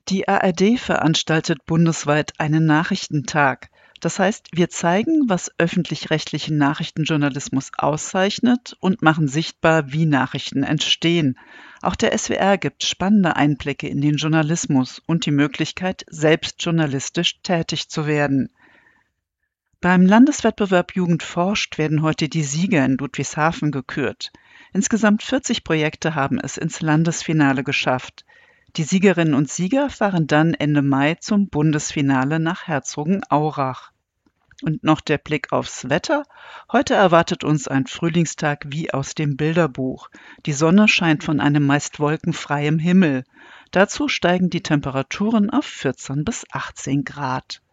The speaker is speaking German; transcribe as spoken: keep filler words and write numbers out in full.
Die A R D veranstaltet bundesweit einen Nachrichtentag. Das heißt, wir zeigen, was öffentlich-rechtlichen Nachrichtenjournalismus auszeichnet und machen sichtbar, wie Nachrichten entstehen. Auch der S W R gibt spannende Einblicke in den Journalismus und die Möglichkeit, selbst journalistisch tätig zu werden. Beim Landeswettbewerb Jugend forscht werden heute die Sieger in Ludwigshafen gekürt. Insgesamt vierzig Projekte haben es ins Landesfinale geschafft. Die Siegerinnen und Sieger fahren dann Ende Mai zum Bundesfinale nach Herzogenaurach. Und noch der Blick aufs Wetter. Heute erwartet uns ein Frühlingstag wie aus dem Bilderbuch. Die Sonne scheint von einem meist wolkenfreiem Himmel. Dazu steigen die Temperaturen auf vierzehn bis achtzehn Grad.